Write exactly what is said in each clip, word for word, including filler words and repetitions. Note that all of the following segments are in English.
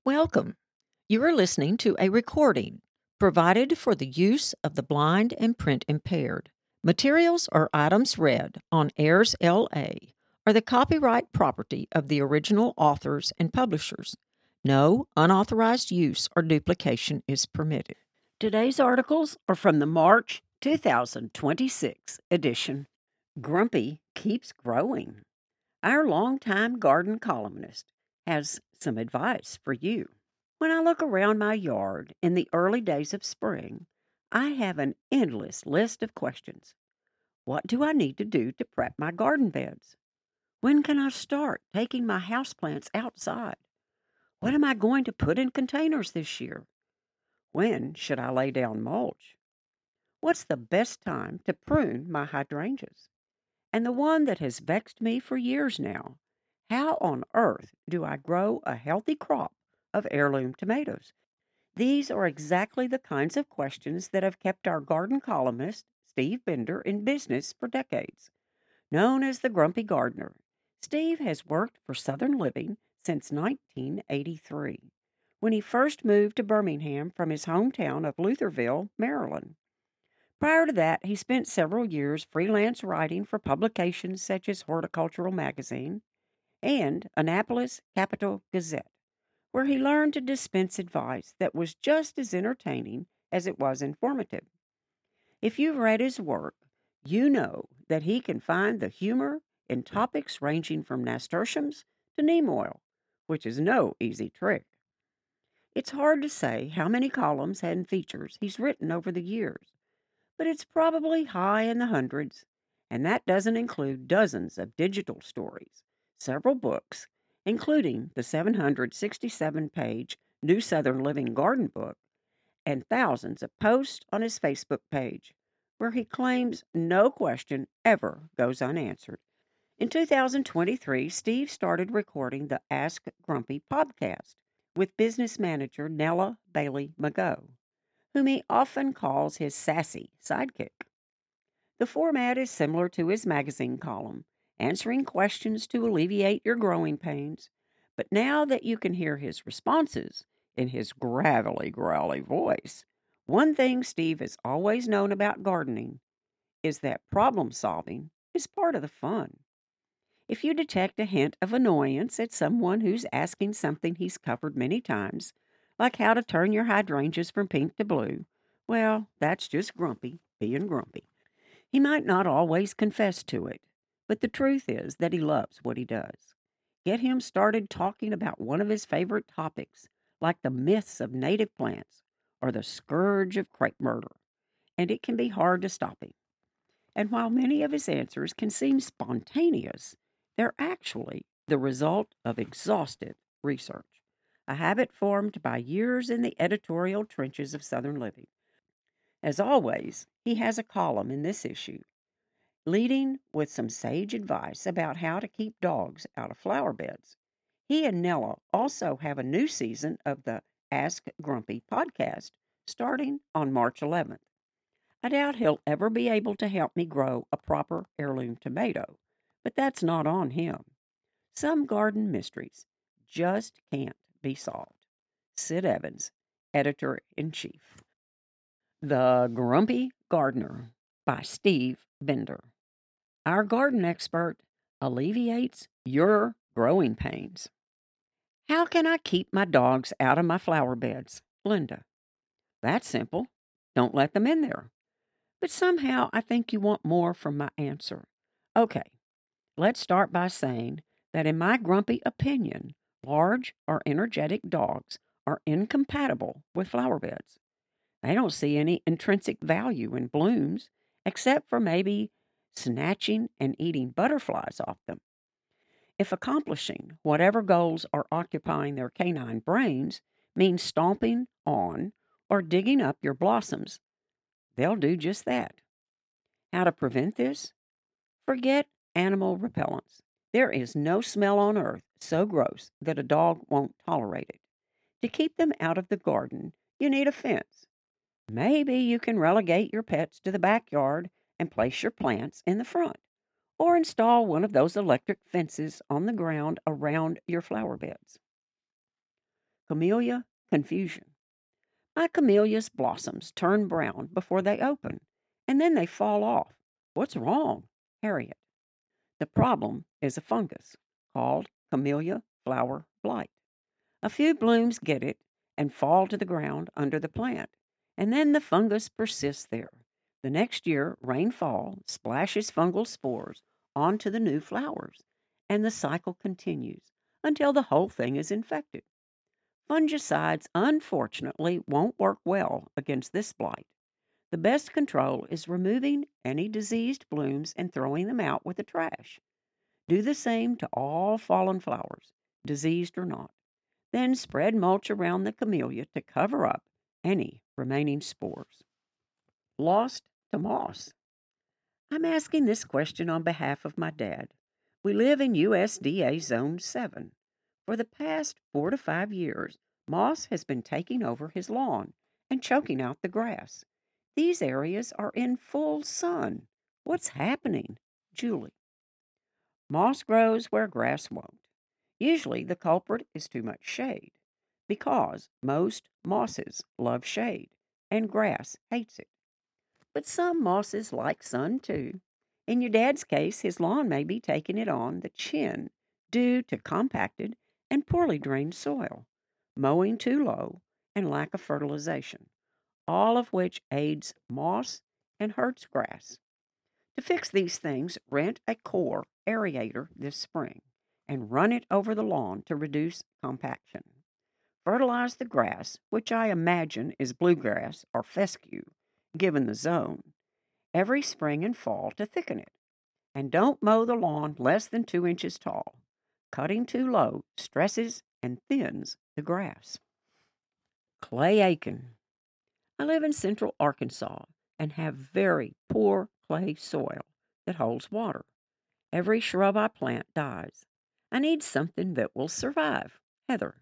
Welcome. You are listening to a recording provided for the use of the blind and print impaired. Materials or items read on Airs L A are the copyright property of the original authors and publishers. No unauthorized use or duplication is permitted. Today's articles are from the March two thousand twenty-six edition. Grumpy keeps growing. Our longtime garden columnist has some advice for you. When I look around my yard in the early days of spring, I have an endless list of questions. What do I need to do to prep my garden beds? When can I start taking my houseplants outside? What am I going to put in containers this year? When should I lay down mulch? What's the best time to prune my hydrangeas? And the one that has vexed me for years now, how on earth do I grow a healthy crop of heirloom tomatoes? These are exactly the kinds of questions that have kept our garden columnist, Steve Bender, in business for decades. Known as the Grumpy Gardener, Steve has worked for Southern Living since nineteen eighty-three, when he first moved to Birmingham from his hometown of Lutherville, Maryland. Prior to that, he spent several years freelance writing for publications such as Horticultural Magazine and Annapolis Capital Gazette, where he learned to dispense advice that was just as entertaining as it was informative. If you've read his work, you know that he can find the humor in topics ranging from nasturtiums to neem oil, which is no easy trick. It's hard to say how many columns and features he's written over the years, but it's probably high in the hundreds, and that doesn't include dozens of digital stories, several books, including the seven hundred sixty-seven page New Southern Living Garden book, and thousands of posts on his Facebook page, where he claims no question ever goes unanswered. In two thousand twenty-three, Steve started recording the Ask Grumpy podcast with business manager Nella Bailey Mago, whom he often calls his sassy sidekick. The format is similar to his magazine column, answering questions to alleviate your growing pains. But now that you can hear his responses in his gravelly, growly voice, one thing Steve has always known about gardening is that problem solving is part of the fun. If you detect a hint of annoyance at someone who's asking something he's covered many times, like how to turn your hydrangeas from pink to blue, well, that's just Grumpy being grumpy. He might not always confess to it, but the truth is that he loves what he does. Get him started talking about one of his favorite topics, like the myths of native plants or the scourge of crepe myrtle, and it can be hard to stop him. And while many of his answers can seem spontaneous, they're actually the result of exhaustive research, a habit formed by years in the editorial trenches of Southern Living. As always, he has a column in this issue, leading with some sage advice about how to keep dogs out of flower beds. He and Nella also have a new season of the Ask Grumpy podcast starting on March eleventh. I doubt he'll ever be able to help me grow a proper heirloom tomato, but that's not on him. Some garden mysteries just can't be solved. Sid Evans, Editor-in-Chief. The Grumpy Gardener by Steve Bender. Our garden expert alleviates your growing pains. How can I keep my dogs out of my flower beds? Linda. That's simple. Don't let them in there. But somehow I think you want more from my answer. Okay, let's start by saying that in my grumpy opinion, large or energetic dogs are incompatible with flower beds. They don't see any intrinsic value in blooms, except for maybe snatching and eating butterflies off them. If accomplishing whatever goals are occupying their canine brains means stomping on or digging up your blossoms, they'll do just that. How to prevent this? Forget animal repellents. There is no smell on earth so gross that a dog won't tolerate it. To keep them out of the garden, you need a fence. Maybe you can relegate your pets to the backyard and place your plants in the front, or install one of those electric fences on the ground around your flower beds. Camellia confusion. My camellia's blossoms turn brown before they open, and then they fall off. What's wrong? Harriet. The problem is a fungus called camellia flower blight. A few blooms get it and fall to the ground under the plant, and then the fungus persists there. The next year, rainfall splashes fungal spores onto the new flowers, and the cycle continues until the whole thing is infected. Fungicides, unfortunately, won't work well against this blight. The best control is removing any diseased blooms and throwing them out with the trash. Do the same to all fallen flowers, diseased or not. Then spread mulch around the camellia to cover up any remaining spores. Lost to moss. I'm asking this question on behalf of my dad. We live in U S D A Zone seven. For the past four to five years, moss has been taking over his lawn and choking out the grass. These areas are in full sun. What's happening? Julie. Moss grows where grass won't. Usually the culprit is too much shade, because most mosses love shade and grass hates it. But some mosses like sun too. In your dad's case, his lawn may be taking it on the chin due to compacted and poorly drained soil, mowing too low, and lack of fertilization, all of which aids moss and hurts grass. To fix these things, rent a core aerator this spring and run it over the lawn to reduce compaction. Fertilize the grass, which I imagine is bluegrass or fescue, given the zone, every spring and fall to thicken it. And don't mow the lawn less than two inches tall. Cutting too low stresses and thins the grass. Clay Aiken. I live in central Arkansas and have very poor clay soil that holds water. Every shrub I plant dies. I need something that will survive. Heather.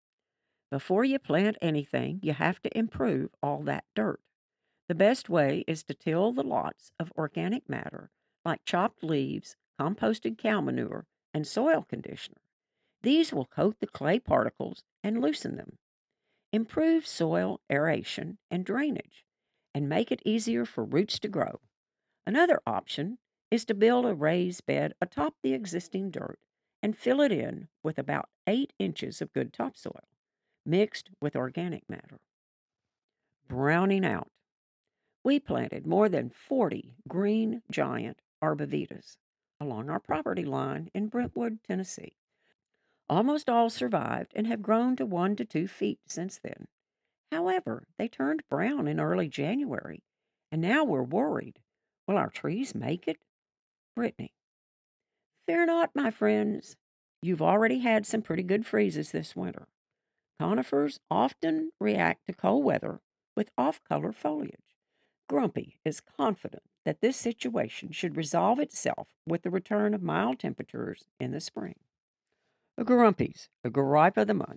Before you plant anything, you have to improve all that dirt. The best way is to till the lots of organic matter like chopped leaves, composted cow manure, and soil conditioner. These will coat the clay particles and loosen them. Improve soil aeration and drainage, and make it easier for roots to grow. Another option is to build a raised bed atop the existing dirt and fill it in with about eight inches of good topsoil, mixed with organic matter. Browning out. We planted more than forty green giant arbovitas along our property line in Brentwood, Tennessee. Almost all survived and have grown to one to two feet since then. However, they turned brown in early January, and now we're worried. Will our trees make it? Brittany. Fear not, my friends. You've already had some pretty good freezes this winter. Conifers often react to cold weather with off-color foliage. Grumpy is confident that this situation should resolve itself with the return of mild temperatures in the spring. Grumpy's, a gripe of the month.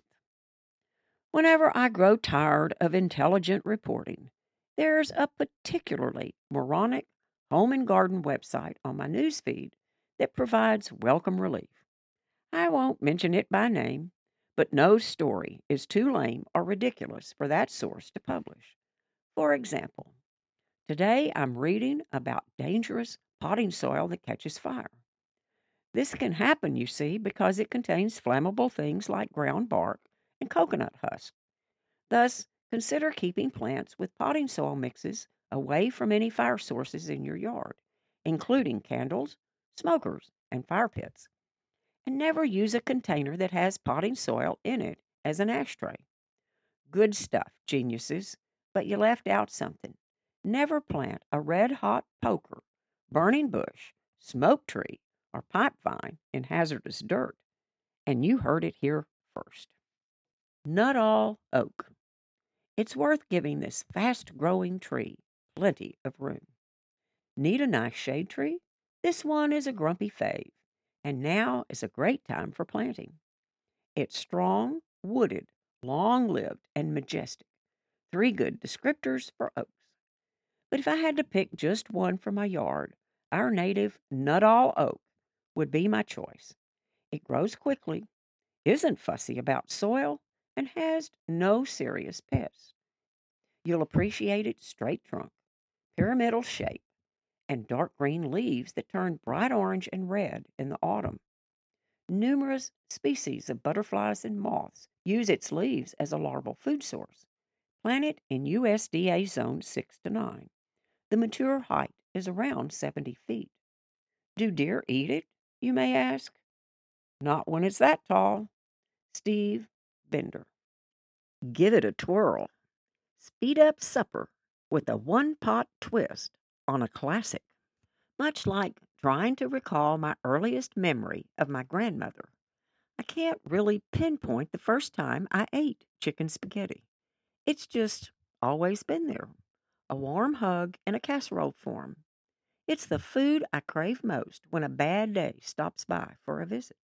Whenever I grow tired of intelligent reporting, there's a particularly moronic home and garden website on my newsfeed that provides welcome relief. I won't mention it by name, but no story is too lame or ridiculous for that source to publish. For example, today I'm reading about dangerous potting soil that catches fire. This can happen, you see, because it contains flammable things like ground bark and coconut husk. Thus, consider keeping plants with potting soil mixes away from any fire sources in your yard, including candles, smokers, and fire pits. And never use a container that has potting soil in it as an ashtray. Good stuff, geniuses, but you left out something. Never plant a red-hot poker, burning bush, smoke tree, or pipe vine in hazardous dirt. And you heard it here first. Nuttall oak. It's worth giving this fast-growing tree plenty of room. Need a nice shade tree? This one is a grumpy fave, and now is a great time for planting. It's strong, wooded, long-lived, and majestic. Three good descriptors for oaks. But if I had to pick just one for my yard, our native Nuttall oak would be my choice. It grows quickly, isn't fussy about soil, and has no serious pests. You'll appreciate its straight trunk, pyramidal shape, and dark green leaves that turn bright orange and red in the autumn. Numerous species of butterflies and moths use its leaves as a larval food source. Plant it in U S D A Zone six to nine. The mature height is around seventy feet. Do deer eat it, you may ask? Not when it's that tall. Steve Bender. Give it a twirl. Speed up supper with a one pot twist on a classic. Much like trying to recall my earliest memory of my grandmother, I can't really pinpoint the first time I ate chicken spaghetti. It's just always been there, a warm hug in a casserole form. It's the food I crave most when a bad day stops by for a visit.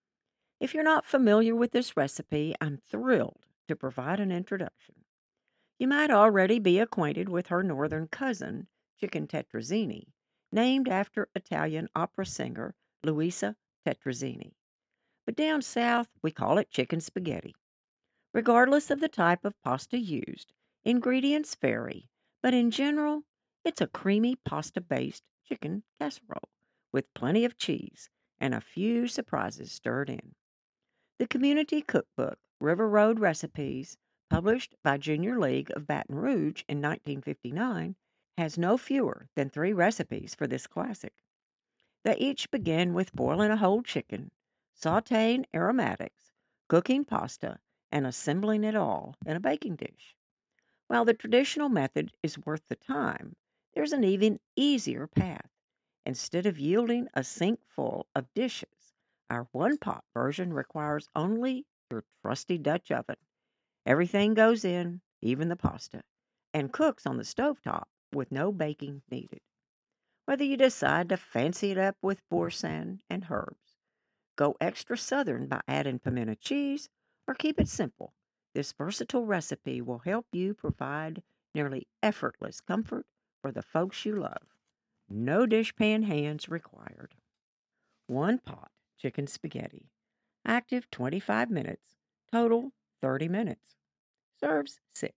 If you're not familiar with this recipe, I'm thrilled to provide an introduction. You might already be acquainted with her northern cousin, chicken tetrazzini, named after Italian opera singer Luisa Tetrazzini. But down south, we call it chicken spaghetti. Regardless of the type of pasta used, ingredients vary, but in general, it's a creamy pasta based chicken casserole with plenty of cheese and a few surprises stirred in. The community cookbook, River Road Recipes, published by Junior League of Baton Rouge in nineteen fifty-nine, has no fewer than three recipes for this classic. They each begin with boiling a whole chicken, sauteing aromatics, cooking pasta, and assembling it all in a baking dish. While the traditional method is worth the time, there's an even easier path. Instead of yielding a sink full of dishes, our one pot version requires only your trusty Dutch oven. Everything goes in, even the pasta, and cooks on the stovetop with no baking needed. Whether you decide to fancy it up with boursin and herbs, go extra southern by adding pimento cheese, or keep it simple, this versatile recipe will help you provide nearly effortless comfort for the folks you love. No dishpan hands required. One pot chicken spaghetti. Active twenty-five minutes. Total thirty minutes. Serves six.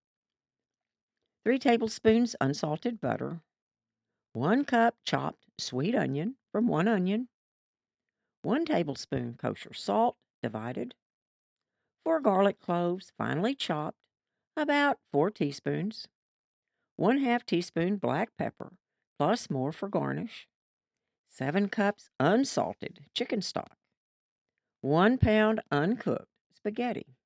Three tablespoons unsalted butter. One cup chopped sweet onion from one onion. One tablespoon kosher salt, divided. Four garlic cloves, finely chopped, about four teaspoons. One half teaspoon black pepper, plus more for garnish. Seven cups unsalted chicken stock. One pound uncooked spaghetti.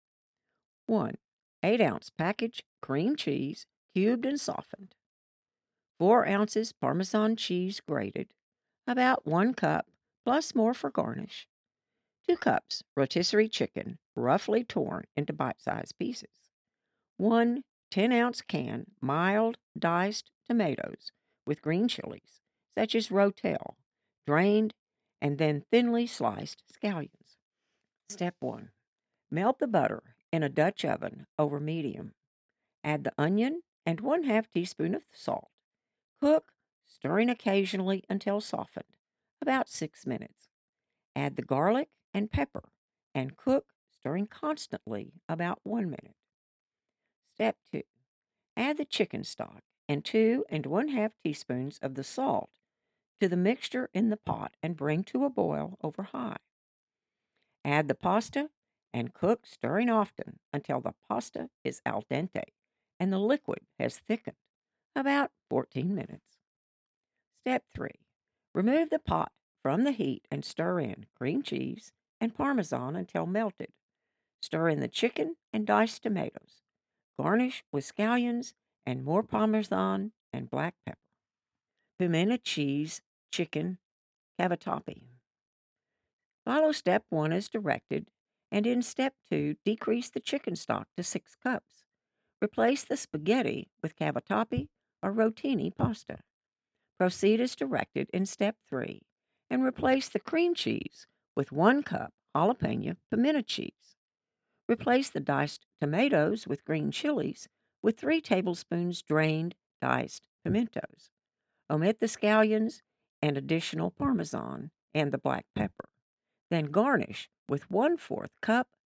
One eight ounce package cream cheese, cubed and softened. Four ounces Parmesan cheese grated. About one cup, plus more for garnish. Two cups rotisserie chicken, roughly torn into bite-sized pieces. One ten-ounce can mild diced tomatoes with green chilies, such as rotel, drained, and then thinly sliced scallions. Step one. Melt the butter in a Dutch oven over medium. Add the onion and one half teaspoon of salt. Cook, stirring occasionally until softened, about six minutes. Add the garlic and pepper and cook, stirring constantly, about one minute. Step two. Add the chicken stock and two and one half teaspoons of the salt to the mixture in the pot and bring to a boil over high. Add the pasta and cook, stirring often until the pasta is al dente and the liquid has thickened, about fourteen minutes. Step three. Remove the pot from the heat and stir in cream cheese and Parmesan until melted. Stir in the chicken and diced tomatoes. Garnish with scallions and more Parmesan and black pepper. Pimento cheese, chicken, cavatappi. Follow step one as directed, and in step two, decrease the chicken stock to six cups. Replace the spaghetti with cavatappi or rotini pasta. Proceed as directed in step three, and replace the cream cheese with one cup jalapeno pimento cheese. Replace the diced tomatoes with green chilies with three tablespoons drained diced pimentos. Omit the scallions and additional Parmesan and the black pepper. Then garnish with one-fourth cup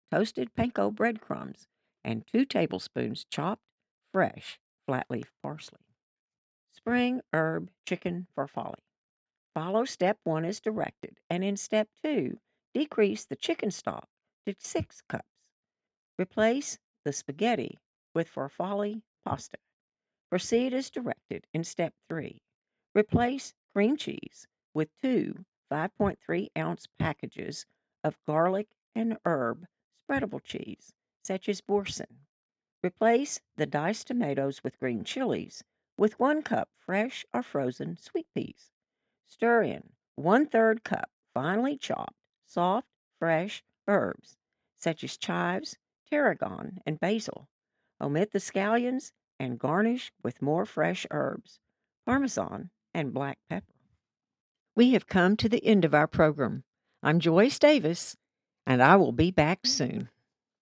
toasted panko breadcrumbs, and two tablespoons chopped, fresh, flat leaf parsley. Spring herb chicken farfalle. Follow step one as directed, and in step two, decrease the chicken stock to six cups. Replace the spaghetti with farfalle pasta. Proceed as directed in step three. Replace cream cheese with two five point three ounce packages of garlic and herb spreadable cheese, such as Boursin. Replace the diced tomatoes with green chilies with one cup fresh or frozen sweet peas. Stir in one-third cup finely chopped, soft, fresh herbs, such as chives, tarragon, and basil. Omit the scallions and garnish with more fresh herbs, Parmesan, and black pepper. We have come to the end of our program. I'm Joyce Davis, and I will be back soon.